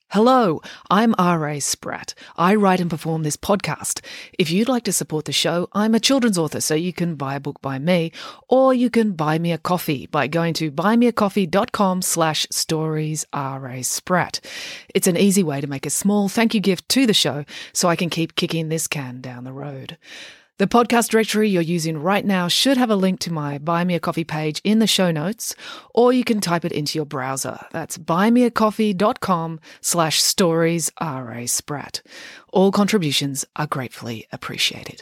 Hello, I'm R.A. Spratt. I write and perform this podcast. If you'd like to support the show, I'm a children's author, so you can buy a book by me, or you can buy me a coffee by going to buymeacoffee.com/storiesRASpratt. It's an easy way to make a small thank you gift to the show so I can keep kicking this can down the road. The podcast directory you're using right now should have a link to my Buy Me a Coffee page in the show notes, or you can type it into your browser. That's buymeacoffee.com/storiesRASpratt. All contributions are gratefully appreciated.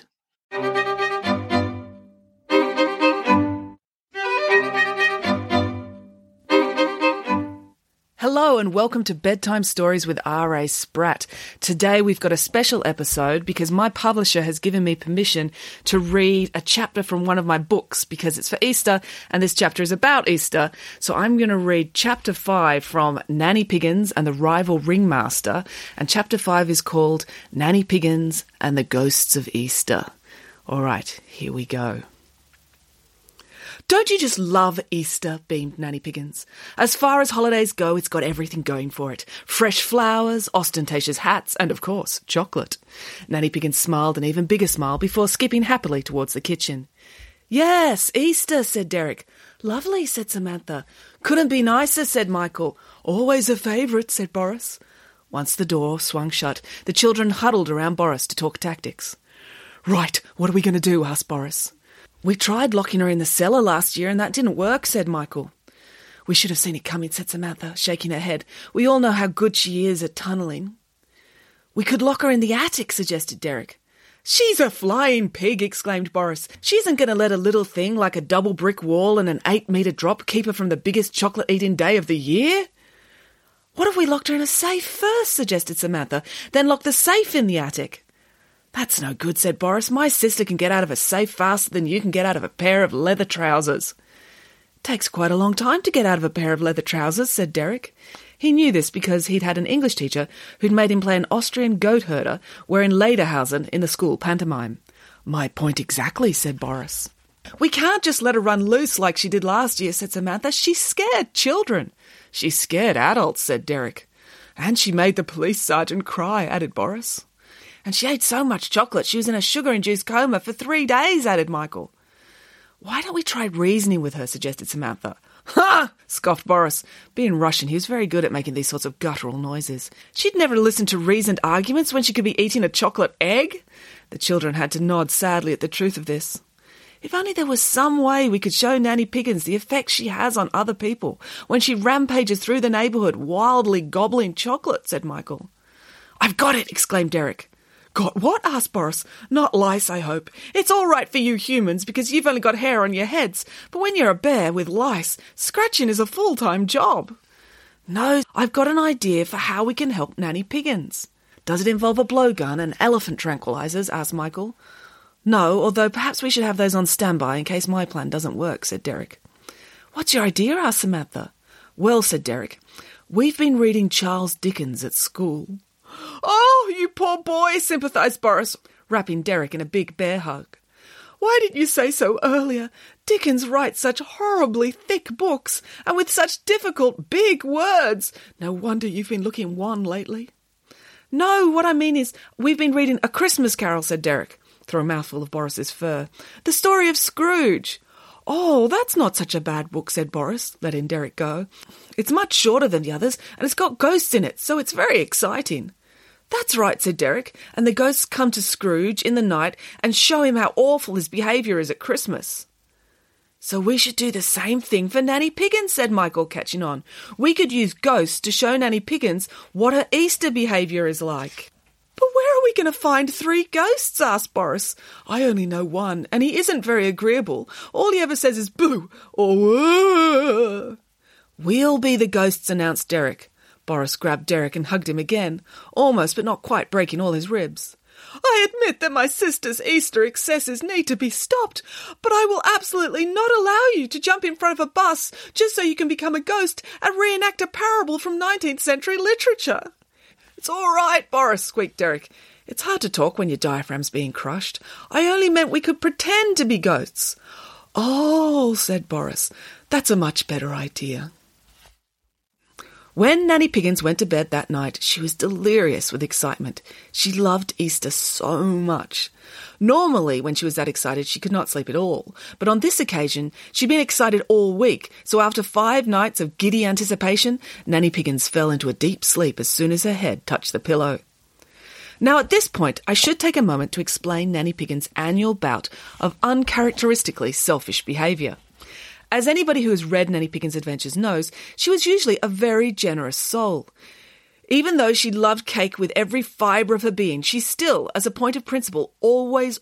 Hello and welcome to Bedtime Stories with R.A. Spratt. Today we've got a special episode because my publisher has given me permission to read a chapter from one of my books because it's for Easter and this chapter is about Easter. So I'm going to read chapter 5 from Nanny Piggins and the Rival Ringmaster, and chapter 5 is called Nanny Piggins and the Ghosts of Easter. All right, here we go. "Don't you just love Easter?" beamed Nanny Piggins. "As far as holidays go, it's got everything going for it. Fresh flowers, ostentatious hats, and, of course, chocolate." Nanny Piggins smiled an even bigger smile before skipping happily towards the kitchen. "Yes, Easter," said Derek. "Lovely," said Samantha. "Couldn't be nicer," said Michael. "Always a favourite," said Boris. Once the door swung shut, the children huddled around Boris to talk tactics. "Right, what are we going to do?" asked Boris. "We tried locking her in the cellar last year and that didn't work," said Michael. "We should have seen it coming," said Samantha, shaking her head. "We all know how good she is at tunnelling." "We could lock her in the attic," suggested Derek. "She's a flying pig," exclaimed Boris. "She isn't going to let a little thing like a double brick wall and an 8-metre drop keep her from the biggest chocolate-eating day of the year." "What if we locked her in a safe first?" suggested Samantha. "Then lock the safe in the attic." "That's no good," said Boris. "My sister can get out of a safe faster than you can get out of a pair of leather trousers." "Takes quite a long time to get out of a pair of leather trousers," said Derek. He knew this because he'd had an English teacher who'd made him play an Austrian goat herder wearing lederhosen in the school pantomime. "My point exactly," said Boris. "We can't just let her run loose like she did last year," said Samantha. "She scared children." "She scared adults," said Derek. "And she made the police sergeant cry," added Boris. "And she ate so much chocolate she was in a sugar-induced coma for 3 days," added Michael. "Why don't we try reasoning with her?" suggested Samantha. "Ha!" scoffed Boris. Being Russian, he was very good at making these sorts of guttural noises. "She'd never listen to reasoned arguments when she could be eating a chocolate egg." The children had to nod sadly at the truth of this. "If only there was some way we could show Nanny Piggins the effect she has on other people when she rampages through the neighbourhood wildly gobbling chocolate," said Michael. "I've got it!" exclaimed Derek. "Got what?" asked Boris. "Not lice, I hope. It's all right for you humans because you've only got hair on your heads, but when you're a bear with lice, scratching is a full-time job." "No, I've got an idea for how we can help Nanny Piggins." "Does it involve a blowgun and elephant tranquilizers?" asked Michael. "No, although perhaps we should have those on standby in case my plan doesn't work," said Derek. "What's your idea?" asked Samantha. "Well," said Derek, "we've been reading Charles Dickens at school." "Oh, you poor boy," sympathised Boris, wrapping Derek in a big bear hug. "Why didn't you say so earlier? Dickens writes such horribly thick books, and with such difficult big words. No wonder you've been looking wan lately." "No, what I mean is, we've been reading A Christmas Carol," said Derek, through a mouthful of Boris's fur. "The story of Scrooge." "Oh, that's not such a bad book," said Boris, letting Derek go. "It's much shorter than the others, and it's got ghosts in it, so it's very exciting." "That's right," said Derek, "and the ghosts come to Scrooge in the night and show him how awful his behaviour is at Christmas." "So we should do the same thing for Nanny Piggins," said Michael, catching on. "We could use ghosts to show Nanny Piggins what her Easter behaviour is like." "But where are we going to find 3 ghosts?" asked Boris. "I only know one, and he isn't very agreeable. All he ever says is boo or whoa." "We'll be the ghosts," announced Derek. Boris grabbed Derek and hugged him again, almost but not quite breaking all his ribs. "I admit that my sister's Easter excesses need to be stopped, but I will absolutely not allow you to jump in front of a bus just so you can become a ghost and reenact a parable from 19th century literature." "It's all right, Boris," squeaked Derek. "It's hard to talk when your diaphragm's being crushed. I only meant we could pretend to be ghosts." "Oh," said Boris, "that's a much better idea." When Nanny Piggins went to bed that night, she was delirious with excitement. She loved Easter so much. Normally, when she was that excited, she could not sleep at all. But on this occasion, she'd been excited all week. So after 5 nights of giddy anticipation, Nanny Piggins fell into a deep sleep as soon as her head touched the pillow. Now at this point, I should take a moment to explain Nanny Piggins' annual bout of uncharacteristically selfish behaviour. As anybody who has read Nanny Piggins' adventures knows, she was usually a very generous soul. Even though she loved cake with every fibre of her being, she still, as a point of principle, always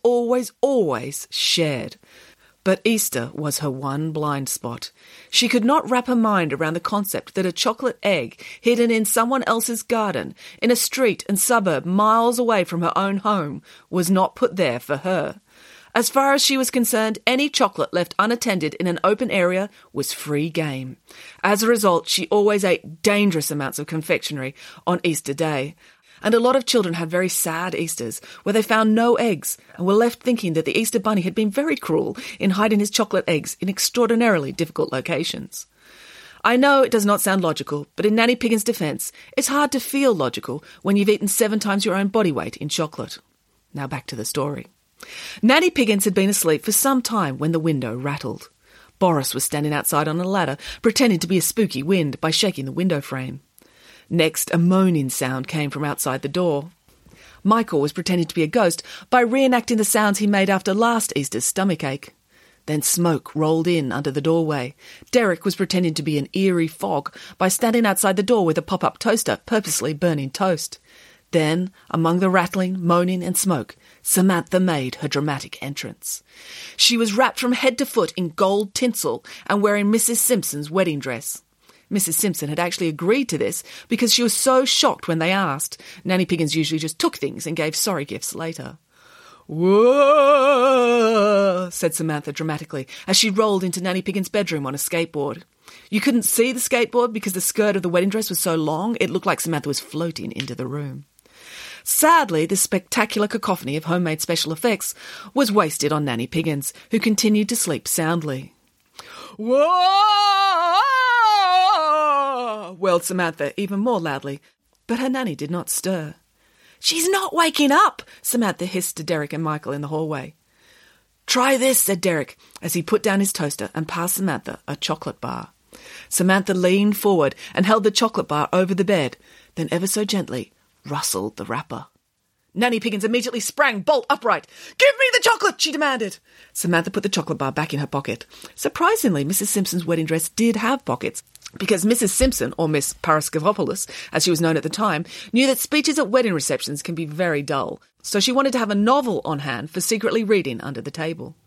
shared. But Easter was her one blind spot. She could not wrap her mind around the concept that a chocolate egg hidden in someone else's garden, in a street and suburb miles away from her own home, was not put there for her. As far as she was concerned, any chocolate left unattended in an open area was free game. As a result, she always ate dangerous amounts of confectionery on Easter Day. And a lot of children had very sad Easters, where they found no eggs and were left thinking that the Easter Bunny had been very cruel in hiding his chocolate eggs in extraordinarily difficult locations. I know it does not sound logical, but in Nanny Piggins' defence, it's hard to feel logical when you've eaten 7 times your own body weight in chocolate. Now back to the story. Nanny Piggins had been asleep for some time when the window rattled. Boris was standing outside on a ladder, pretending to be a spooky wind by shaking the window frame. Next, a moaning sound came from outside the door. Michael was pretending to be a ghost by reenacting the sounds he made after last Easter's stomachache. Then smoke rolled in under the doorway. Derek was pretending to be an eerie fog by standing outside the door with a pop-up toaster, purposely burning toast. Then, among the rattling, moaning and smoke, Samantha made her dramatic entrance. She was wrapped from head to foot in gold tinsel and wearing Mrs. Simpson's wedding dress. Mrs. Simpson had actually agreed to this because she was so shocked when they asked. Nanny Piggins usually just took things and gave sorry gifts later. "Whoa," said Samantha dramatically as she rolled into Nanny Piggins' bedroom on a skateboard. You couldn't see the skateboard because the skirt of the wedding dress was so long it looked like Samantha was floating into the room. Sadly, this spectacular cacophony of homemade special effects was wasted on Nanny Piggins, who continued to sleep soundly. "Whoa!" wailed Samantha even more loudly, but her nanny did not stir. "She's not waking up," Samantha hissed to Derek and Michael in the hallway. "Try this," said Derek, as he put down his toaster and passed Samantha a chocolate bar. Samantha leaned forward and held the chocolate bar over the bed, then ever so gently rustled the wrapper. Nanny Piggins immediately sprang bolt upright. "Give me the chocolate!" she demanded. Samantha put the chocolate bar back in her pocket. Surprisingly, Mrs. Simpson's wedding dress did have pockets, because Mrs. Simpson, or Miss Paraskevopoulos, as she was known at the time, knew that speeches at wedding receptions can be very dull, so she wanted to have a novel on hand for secretly reading under the table.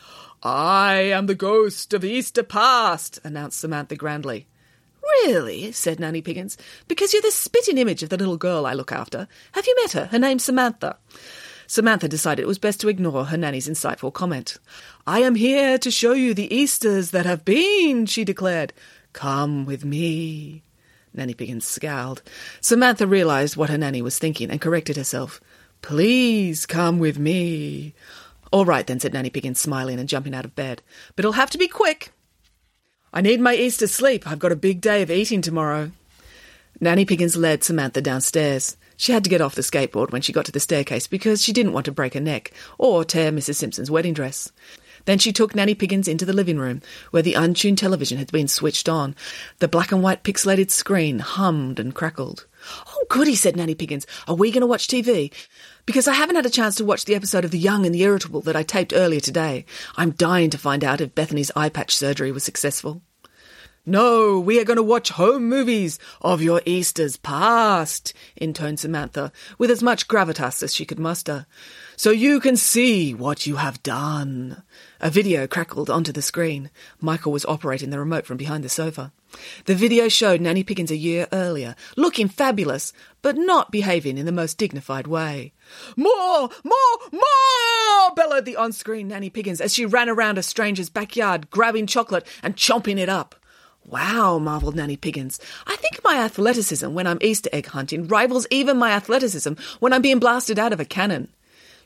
"I am the ghost of Easter past," announced Samantha grandly. "Really?" said Nanny Piggins. "Because you're the spitting image of the little girl I look after. Have you met her? Her name's Samantha." Samantha decided it was best to ignore her nanny's insightful comment. "I am here to show you the Easters that have been," she declared. "Come with me." Nanny Piggins scowled. Samantha realised what her nanny was thinking and corrected herself. "Please come with me." "All right then," said Nanny Piggins, smiling and jumping out of bed. "But it'll have to be quick. I need my Easter sleep. I've got a big day of eating tomorrow." Nanny Piggins led Samantha downstairs. She had to get off the skateboard when she got to the staircase because she didn't want to break her neck or tear Mrs. Simpson's wedding dress. Then she took Nanny Piggins into the living room, where the untuned television had been switched on. The black and white pixelated screen hummed and crackled. "Oh, goody," said Nanny Piggins. "Are we going to watch TV? Because I haven't had a chance to watch the episode of The Young and the Irritable that I taped earlier today. I'm dying to find out if Bethany's eye patch surgery was successful." "No, we are going to watch home movies of your Easters past," intoned Samantha, with as much gravitas as she could muster. "So you can see what you have done." A video crackled onto the screen. Michael was operating the remote from behind the sofa. The video showed Nanny Piggins a year earlier, looking fabulous, but not behaving in the most dignified way. "More! More! More!" bellowed the on-screen Nanny Piggins as she ran around a stranger's backyard, grabbing chocolate and chomping it up. "Wow," marvelled Nanny Piggins. "I think my athleticism when I'm Easter egg hunting rivals even my athleticism when I'm being blasted out of a cannon."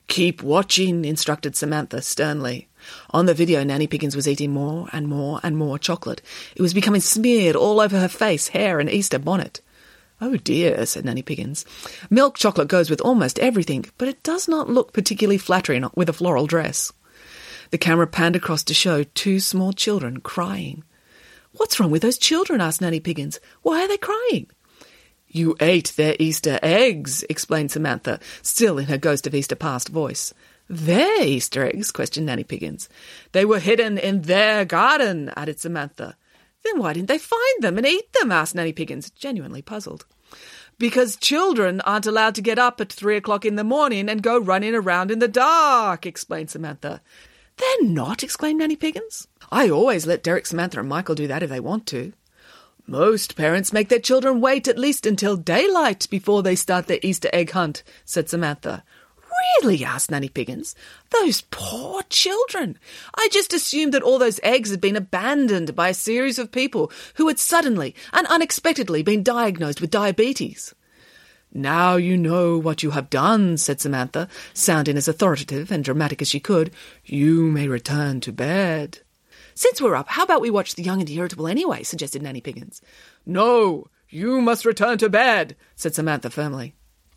"Keep watching," instructed Samantha sternly. On the video, Nanny Piggins was eating more and more and more chocolate. It was becoming smeared all over her face, hair and Easter bonnet. "Oh dear," said Nanny Piggins. "Milk chocolate goes with almost everything, but it does not look particularly flattering with a floral dress." The camera panned across to show 2 small children crying. "What's wrong with those children?" asked Nanny Piggins. "Why are they crying?" "You ate their Easter eggs," explained Samantha, still in her Ghost of Easter Past voice. "Their Easter eggs?" questioned Nanny Piggins. "They were hidden in their garden," added Samantha. "Then why didn't they find them and eat them?" asked Nanny Piggins, genuinely puzzled. "Because children aren't allowed to get up at 3 o'clock in the morning and go running around in the dark," explained Samantha. "They're not," exclaimed Nanny Piggins. "I always let Derek, Samantha and Michael do that if they want to." "Most parents make their children wait at least until daylight before they start their Easter egg hunt," said Samantha. "Really?" asked Nanny Piggins. "Those poor children. I just assumed that all those eggs had been abandoned by a series of people who had suddenly and unexpectedly been diagnosed with diabetes." "Now you know what you have done," said Samantha, sounding as authoritative and dramatic as she could. "You may return to bed." "Since we're up, how about we watch The Young and the Irritable anyway?" suggested Nanny Piggins. "No, you must return to bed," said Samantha firmly.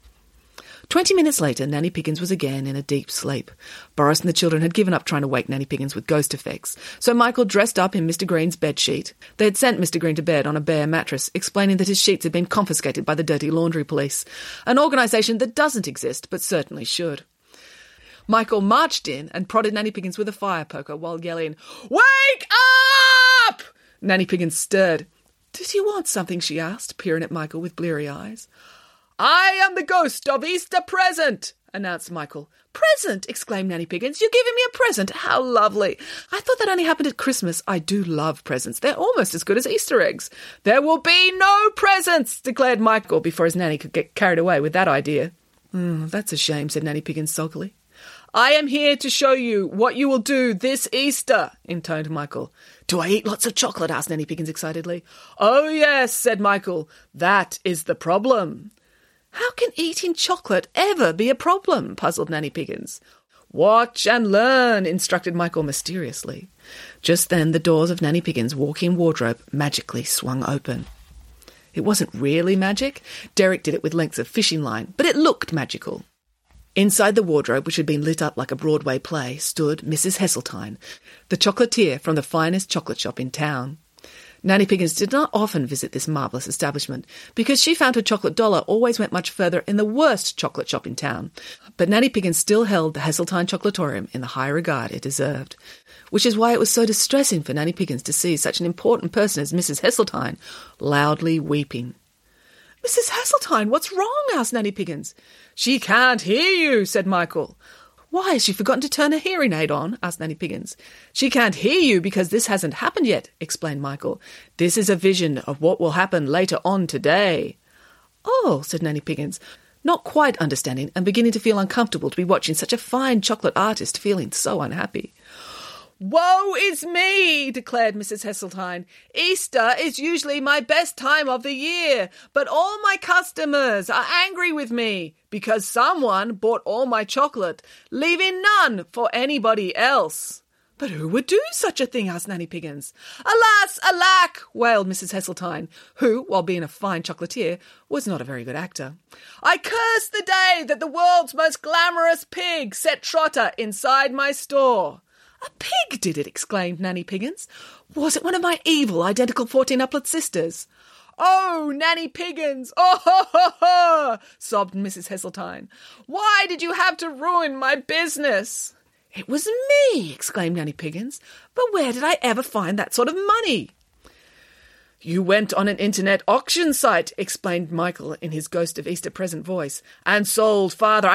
20 minutes later, Nanny Piggins was again in a deep sleep. Boris and the children had given up trying to wake Nanny Piggins with ghost effects, so Michael dressed up in Mr. Green's bedsheet. They had sent Mr. Green to bed on a bare mattress, explaining that his sheets had been confiscated by the Dirty Laundry Police, an organisation that doesn't exist but certainly should. Michael marched in and prodded Nanny Piggins with a fire poker while yelling, "Wake up!" Nanny Piggins stirred. "Did you want something?" she asked, peering at Michael with bleary eyes. "I am the ghost of Easter present," announced Michael. "Present?" exclaimed Nanny Piggins. "You're giving me a present? How lovely. I thought that only happened at Christmas. I do love presents. They're almost as good as Easter eggs." "There will be no presents," declared Michael before his nanny could get carried away with that idea. "That's a shame," said Nanny Piggins sulkily. "I am here to show you what you will do this Easter," intoned Michael. "Do I eat lots of chocolate?" asked Nanny Piggins excitedly. "Oh yes," said Michael. "That is the problem." "How can eating chocolate ever be a problem?" puzzled Nanny Piggins. "Watch and learn," instructed Michael mysteriously. Just then the doors of Nanny Piggins' walk-in wardrobe magically swung open. It wasn't really magic. Derek did it with lengths of fishing line, but it looked magical. Inside the wardrobe, which had been lit up like a Broadway play, stood Mrs. Heseltine, the chocolatier from the finest chocolate shop in town. Nanny Piggins did not often visit this marvellous establishment because she found her chocolate dollar always went much further in the worst chocolate shop in town. But Nanny Piggins still held the Heseltine Chocolatorium in the high regard it deserved, which is why it was so distressing for Nanny Piggins to see such an important person as Mrs. Heseltine loudly weeping. "Mrs. Heseltine, what's wrong?" asked Nanny Piggins. "She can't hear you," said Michael. "Why, has she forgotten to turn her hearing aid on?" asked Nanny Piggins. "She can't hear you because this hasn't happened yet," explained Michael. "This is a vision of what will happen later on today." "Oh," said Nanny Piggins, not quite understanding and beginning to feel uncomfortable to be watching such a fine chocolate artist feeling so unhappy. "Woe is me," declared Mrs. Heseltine. "Easter is usually my best time of the year, but all my customers are angry with me because someone bought all my chocolate, leaving none for anybody else." "But who would do such a thing?" asked Nanny Piggins. "Alas, alack," wailed Mrs. Heseltine, who, while being a fine chocolatier, was not a very good actor. "I curse the day that the world's most glamorous pig set trotter inside my store." "A pig did it!" exclaimed Nanny Piggins. "Was it one of my evil, identical 14-uplet sisters?" "Oh, Nanny Piggins! Oh, ho, ho, ho!" sobbed Mrs. Heseltine. "Why did you have to ruin my business?" "It was me!" exclaimed Nanny Piggins. "But where did I ever find that sort of money?" "You went on an internet auction site," explained Michael in his Ghost of Easter Present voice, "and sold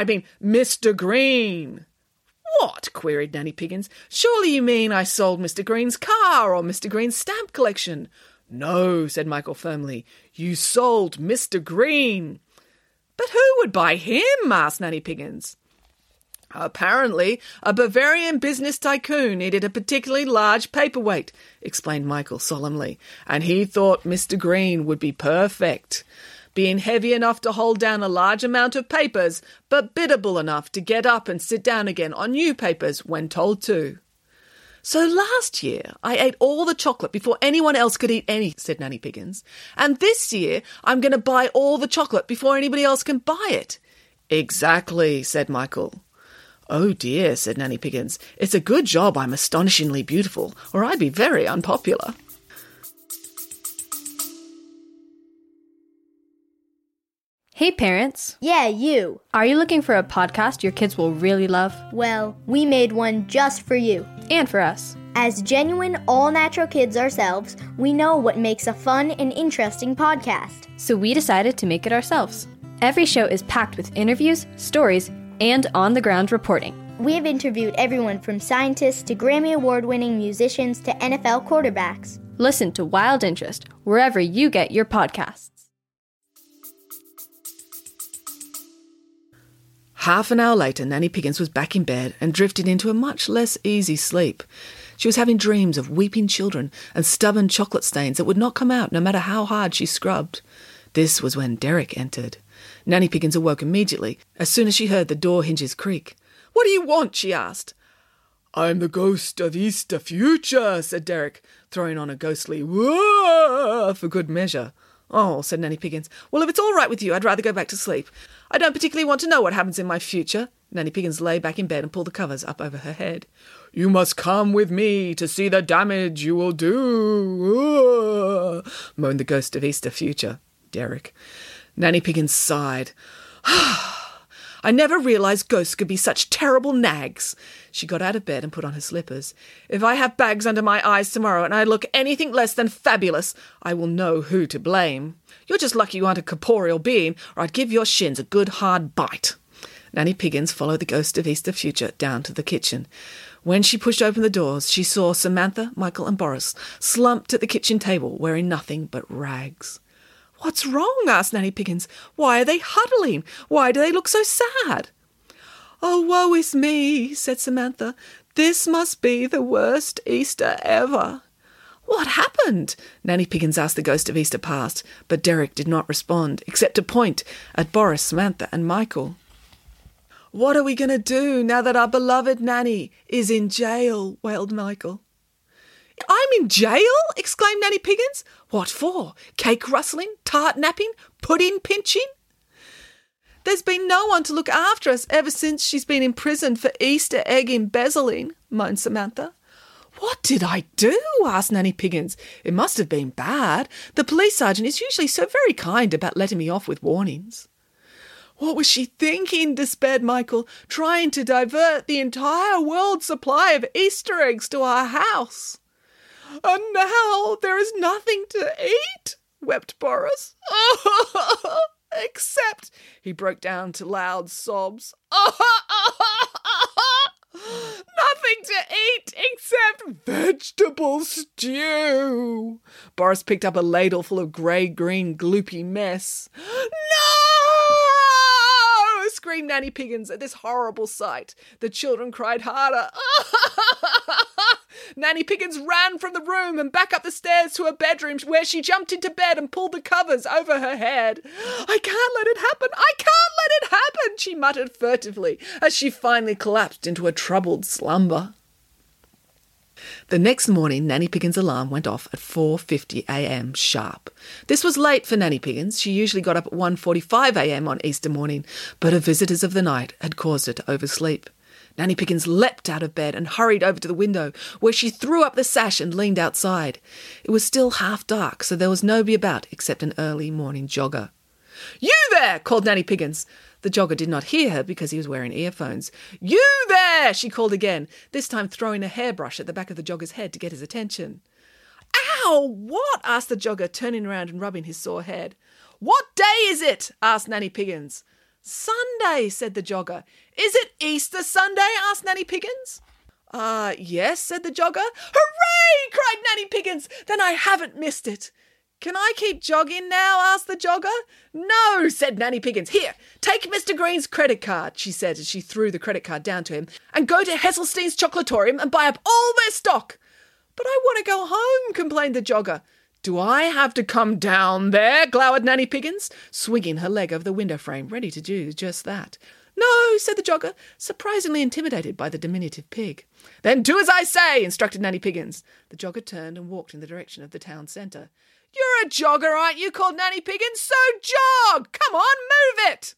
Mr. Green." "What?" queried Nanny Piggins. "Surely you mean I sold Mr. Green's car or Mr. Green's stamp collection?" "No," said Michael firmly. "You sold Mr. Green." "But who would buy him?" asked Nanny Piggins. "Apparently, a Bavarian business tycoon needed a particularly large paperweight," explained Michael solemnly, "and he thought Mr. Green would be perfect. being heavy enough to hold down a large amount of papers, but biddable enough to get up and sit down again on new papers when told to. So last year, I ate all the chocolate before anyone else could eat any, said Nanny Piggins. And this year, I'm going to buy all the chocolate before anybody else can buy it. Exactly, said Michael. Oh dear, said Nanny Piggins. It's a good job I'm astonishingly beautiful, or I'd be very unpopular. Hey parents. Yeah, you. Are you looking for a podcast your kids will really love? Well, we made one just for you. And for us. As genuine, all-natural kids ourselves, we know what makes a fun and interesting podcast. So we decided to make it ourselves. Every show is packed with interviews, stories, and on-the-ground reporting. We have interviewed everyone from scientists to Grammy Award-winning musicians to NFL quarterbacks. Listen to Wild Interest wherever you get your podcasts. Half an hour later, Nanny Piggins was back in bed and drifted into a much less easy sleep. She was having dreams of weeping children and stubborn chocolate stains that would not come out no matter how hard she scrubbed. This was when Derek entered. Nanny Piggins awoke immediately as soon as she heard the door hinges creak. "What do you want?" she asked. "I'm the ghost of Easter future," said Derek, throwing on a ghostly "whoa" for good measure. "Oh," said Nanny Piggins. "Well, if it's all right with you, I'd rather go back to sleep. I don't particularly want to know what happens in my future." Nanny Piggins lay back in bed and pulled the covers up over her head. "You must come with me to see the damage you will do," moaned the ghost of Easter future, Derek. Nanny Piggins sighed. "I never realised ghosts could be such terrible nags." She got out of bed and put on her slippers. "If I have bags under my eyes tomorrow and I look anything less than fabulous, I will know who to blame. You're just lucky you aren't a corporeal being, or I'd give your shins a good hard bite." Nanny Piggins followed the ghost of Easter future down to the kitchen. When she pushed open the doors, she saw Samantha, Michael and Boris slumped at the kitchen table wearing nothing but rags. "What's wrong?" asked Nanny Piggins. "Why are they huddling? Why do they look so sad?" "Oh, woe is me," said Samantha. "This must be the worst Easter ever." "What happened?" Nanny Piggins asked the ghost of Easter past, but Derek did not respond, except to point at Boris, Samantha and Michael. "What are we going to do now that our beloved Nanny is in jail?" wailed Michael. "I'm in jail?" exclaimed Nanny Piggins. "What for? Cake rustling, tart napping, pudding pinching?" "There's been no one to look after us ever since she's been imprisoned for Easter egg embezzling," moaned Samantha. "What did I do?" asked Nanny Piggins. "It must have been bad. The police sergeant is usually so very kind about letting me off with warnings." "What was she thinking?" despaired Michael. "Trying to divert the entire world's supply of Easter eggs to our house." "And now there is nothing to eat," wept Boris. "Except," he broke down to loud sobs, "nothing to eat except vegetable stew." Boris picked up a ladle full of grey-green gloopy mess. "No!" screamed Nanny Piggins at this horrible sight. The children cried harder. Nanny Piggins ran from the room and back up the stairs to her bedroom, where she jumped into bed and pulled the covers over her head. "I can't let it happen! I can't let it happen!" she muttered furtively as she finally collapsed into a troubled slumber. The next morning, Nanny Piggins' alarm went off at 4:50 a.m. sharp. This was late for Nanny Piggins. She usually got up at 1:45 a.m. on Easter morning, but her visitors of the night had caused her to oversleep. Nanny Piggins leapt out of bed and hurried over to the window, where she threw up the sash and leaned outside. It was still half dark, so there was nobody about except an early morning jogger. "You there!" called Nanny Piggins. The jogger did not hear her because he was wearing earphones. "You there!" she called again, this time throwing a hairbrush at the back of the jogger's head to get his attention. "Ow! What?" asked the jogger, turning around and rubbing his sore head. "What day is it?" asked Nanny Piggins. "Sunday," said the jogger. "Is it Easter Sunday?" asked Nanny Piggins. Yes," said the jogger. "Hooray!" cried Nanny Piggins. "Then I haven't missed it." "Can I keep jogging now?" asked the jogger. "No," said Nanny Piggins. "Here, take Mr. Green's credit card," she said as she threw the credit card down to him, "and go to Hesselstein's Chocolatorium and buy up all their stock." "But I want to go home," complained the jogger. Do I have to come down there? Glowered Nanny Piggins, swinging her leg over the window frame, ready to do just that. No, said the jogger, surprisingly intimidated by the diminutive pig. Then do as I say, instructed Nanny Piggins. The jogger turned and walked in the direction of the town centre. You're a jogger, aren't you? Called Nanny Piggins. So jog! Come on, move it!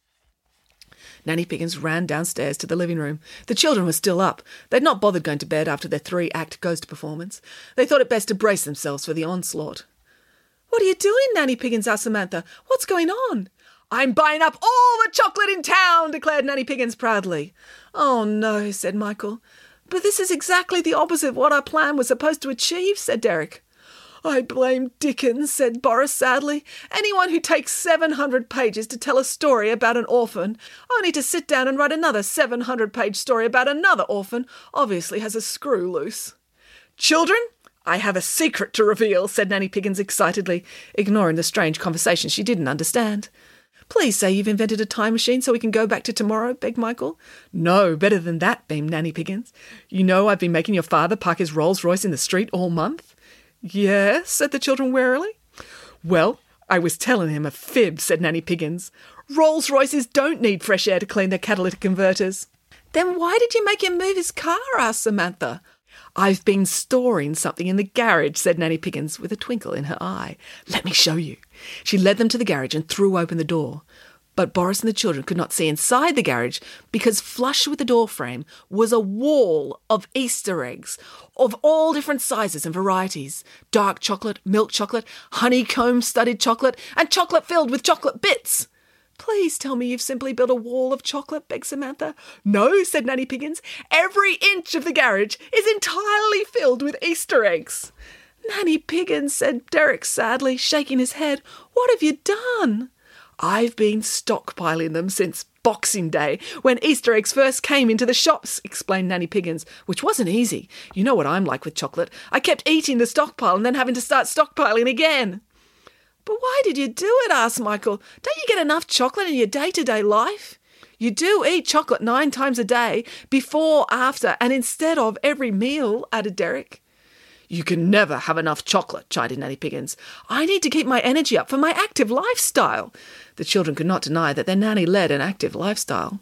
Nanny Piggins ran downstairs to the living room. The children were still up. They'd not bothered going to bed after their 3-act ghost performance. They thought it best to brace themselves for the onslaught. What are you doing, Nanny Piggins? Asked Samantha. What's going on? I'm buying up all the chocolate in town, declared Nanny Piggins proudly. Oh, no, said Michael. But this is exactly the opposite of what our plan was supposed to achieve, said Derek. I blame Dickens, said Boris sadly. Anyone who takes 700 pages to tell a story about an orphan, only to sit down and write another 700-page story about another orphan, obviously has a screw loose. Children, I have a secret to reveal, said Nanny Piggins excitedly, ignoring the strange conversation she didn't understand. Please say you've invented a time machine so we can go back to tomorrow, begged Michael. No, better than that, beamed Nanny Piggins. You know I've been making your father park his Rolls-Royce in the street all month? Yes, said the children warily. Well, I was telling him a fib, said Nanny Piggins. Rolls-Royces don't need fresh air to clean their catalytic converters. Then why did you make him move his car? Asked Samantha. I've been storing something in the garage, said Nanny Piggins with a twinkle in her eye. Let me show you. She led them to the garage and threw open the door. But Boris and the children could not see inside the garage because flush with the door frame was a wall of Easter eggs of all different sizes and varieties. Dark chocolate, milk chocolate, honeycomb-studded chocolate, and chocolate filled with chocolate bits. Please tell me you've simply built a wall of chocolate, begged Samantha. No, said Nanny Piggins. Every inch of the garage is entirely filled with Easter eggs. Nanny Piggins, said Derek sadly, shaking his head. What have you done? I've been stockpiling them since Boxing Day, when Easter eggs first came into the shops, explained Nanny Piggins, which wasn't easy. You know what I'm like with chocolate. I kept eating the stockpile and then having to start stockpiling again. But why did you do it? Asked Michael. Don't you get enough chocolate in your day-to-day life? You do eat chocolate 9 times a day, before, after, and instead of every meal, added Derek. You can never have enough chocolate, chided Nanny Piggins. I need to keep my energy up for my active lifestyle. The children could not deny that their nanny led an active lifestyle.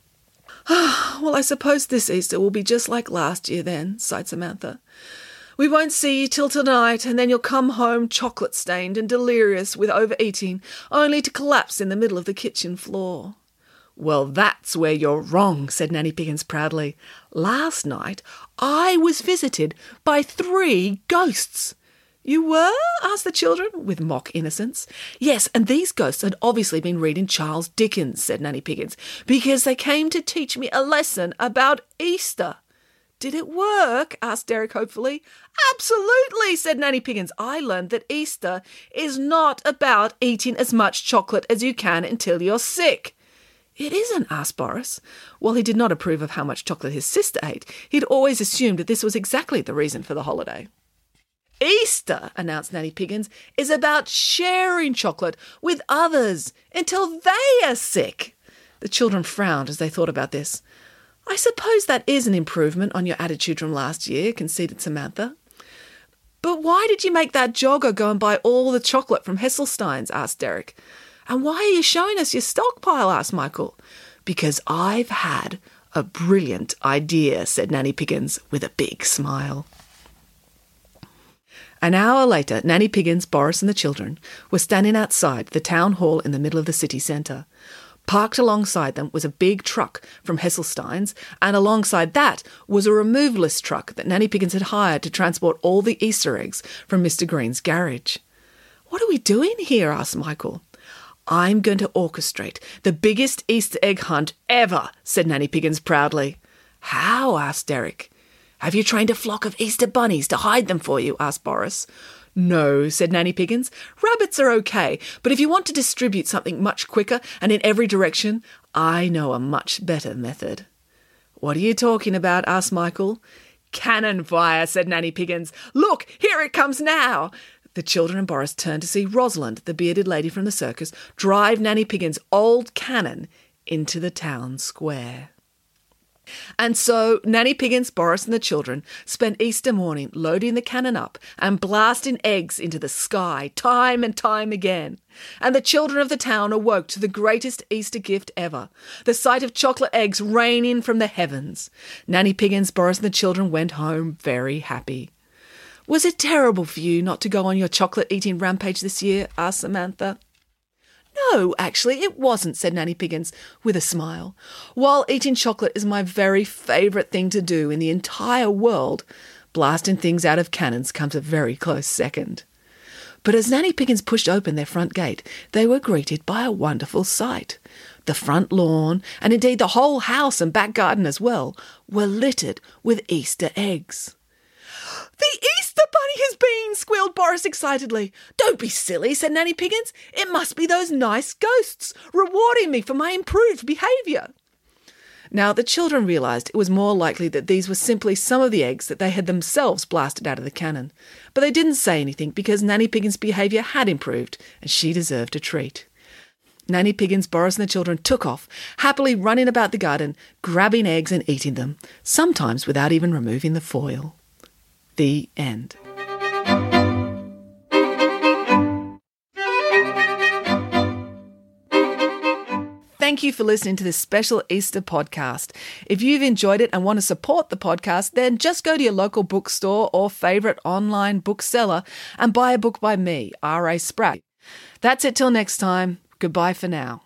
Well, I suppose this Easter will be just like last year then, sighed Samantha. We won't see you till tonight, and then you'll come home chocolate-stained and delirious with overeating, only to collapse in the middle of the kitchen floor. Well, that's where you're wrong, said Nanny Piggins proudly. Last night I was visited by 3 ghosts. You were? Asked the children, with mock innocence. Yes, and these ghosts had obviously been reading Charles Dickens, said Nanny Piggins, because they came to teach me a lesson about Easter. Did it work? Asked Derek hopefully. Absolutely, said Nanny Piggins. I learned that Easter is not about eating as much chocolate as you can until you're sick. It isn't, asked Boris. While he did not approve of how much chocolate his sister ate, he'd always assumed that this was exactly the reason for the holiday. Easter, announced Nanny Piggins, is about sharing chocolate with others until they are sick. The children frowned as they thought about this. I suppose that is an improvement on your attitude from last year, conceded Samantha. But why did you make that jogger go and buy all the chocolate from Hesselstein's? Asked Derek. And why are you showing us your stockpile? Asked Michael. Because I've had a brilliant idea, said Nanny Piggins with a big smile. An hour later, Nanny Piggins, Boris and the children were standing outside the town hall in the middle of the city centre. Parked alongside them was a big truck from Hesselstein's, and alongside that was a removalist truck that Nanny Piggins had hired to transport all the Easter eggs from Mr. Green's garage. What are we doing here? Asked Michael. I'm going to orchestrate the biggest Easter egg hunt ever, said Nanny Piggins proudly. How? Asked Derek. Have you trained a flock of Easter bunnies to hide them for you? Asked Boris. No, said Nanny Piggins. Rabbits are okay, but if you want to distribute something much quicker and in every direction, I know a much better method. What are you talking about? Asked Michael. Cannon fire, said Nanny Piggins. Look, here it comes now. The children and Boris turned to see Rosalind, the bearded lady from the circus, drive Nanny Piggins' old cannon into the town square. And so Nanny Piggins, Boris and the children spent Easter morning loading the cannon up and blasting eggs into the sky time and time again. And the children of the town awoke to the greatest Easter gift ever, the sight of chocolate eggs raining from the heavens. Nanny Piggins, Boris and the children went home very happy. "Was it terrible for you not to go on your chocolate-eating rampage this year?" asked Samantha. "No, actually, it wasn't," said Nanny Piggins with a smile. "While eating chocolate is my very favourite thing to do in the entire world, blasting things out of cannons comes a very close second." But as Nanny Piggins pushed open their front gate, they were greeted by a wonderful sight. The front lawn, and indeed the whole house and back garden as well, were littered with Easter eggs. "The Easter Bunny has been!" squealed Boris excitedly. "Don't be silly," said Nanny Piggins. "It must be those nice ghosts rewarding me for my improved behaviour." Now, the children realised it was more likely that these were simply some of the eggs that they had themselves blasted out of the cannon. But they didn't say anything because Nanny Piggins' behaviour had improved and she deserved a treat. Nanny Piggins, Boris and the children took off, happily running about the garden, grabbing eggs and eating them, sometimes without even removing the foil. The end. Thank you for listening to this special Easter podcast. If you've enjoyed it and want to support the podcast, then just go to your local bookstore or favourite online bookseller and buy a book by me, R.A. Spratt. That's it till next time. Goodbye for now.